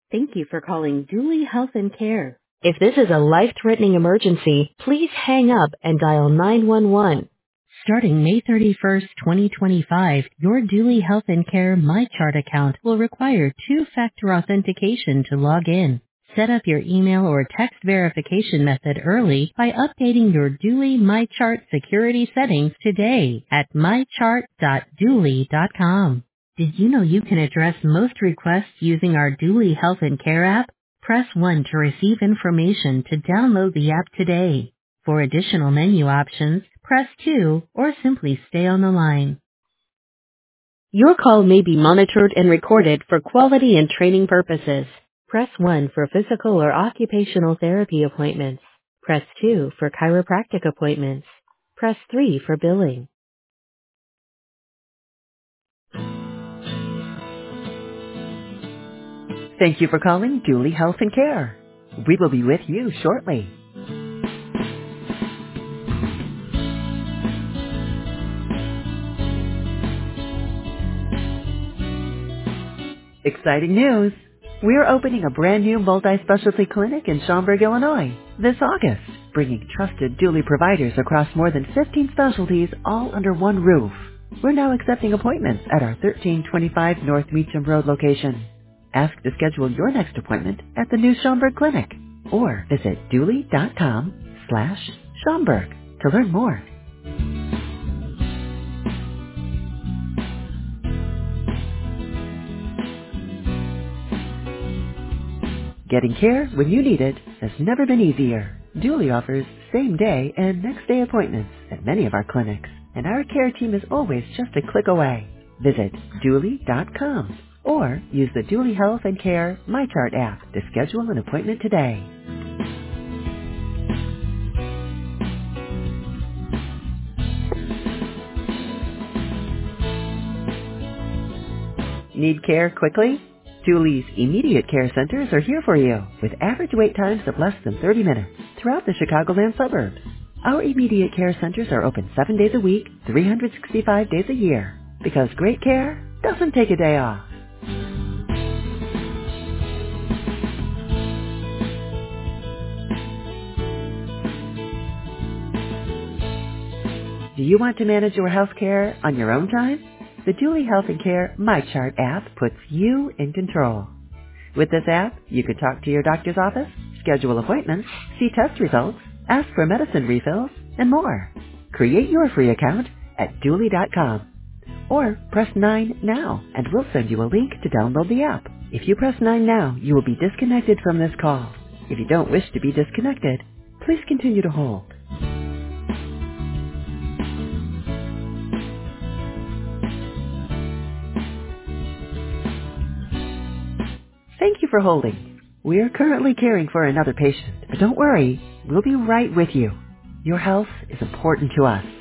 Thank you for calling Dooley Health and Care. If this is a life-threatening emergency, please hang up and dial 911. Starting May 31st, 2025, your Dooley Health and Care MyChart account will require two-factor authentication to log in. Set up your email or text verification method early by updating your Dooley MyChart security settings today at mychart.dooley.com. Did you know you can address most requests using our Dooley Health and Care app? Press 1 to receive information to download the app today. For additional menu options, press 2 or simply stay on the line. Your call may be monitored and recorded for quality and training purposes. Press 1 for physical or occupational therapy appointments. Press 2 for chiropractic appointments. Press 3 for billing. Thank you for calling Dooley Health and Care. We will be with you shortly. Exciting news! We're opening a brand new multi-specialty clinic in Schaumburg, Illinois this August, bringing trusted Dooley providers across more than 15 specialties all under one roof. We're now accepting appointments at our 1325 North Meacham Road location. Ask to schedule your next appointment at the new Schaumburg Clinic or visit dooley.com/Schaumburg to learn more. Getting care when you need it has never been easier. Dooley offers same-day and next-day appointments at many of our clinics, and our care team is always just a click away. Visit dooley.com or use the Dooley Health and Care MyChart app to schedule an appointment today. Need care quickly? Dooley's immediate care centers are here for you, with average wait times of less than 30 minutes throughout the Chicagoland suburbs. Our immediate care centers are open 7 days a week, 365 days a year, because great care doesn't take a day off. Do you want to manage your health care on your own time? The Dooley Health and Care MyChart app puts you in control. With this app, you can talk to your doctor's office, schedule appointments, see test results, ask for medicine refills, and more. Create your free account at dooley.com or press 9 now and we'll send you a link to download the app. If you press 9 now, you will be disconnected from this call. If you don't wish to be disconnected, please continue to hold. Thank you for holding. We are currently caring for another patient, but don't worry, we'll be right with you. Your health is important to us,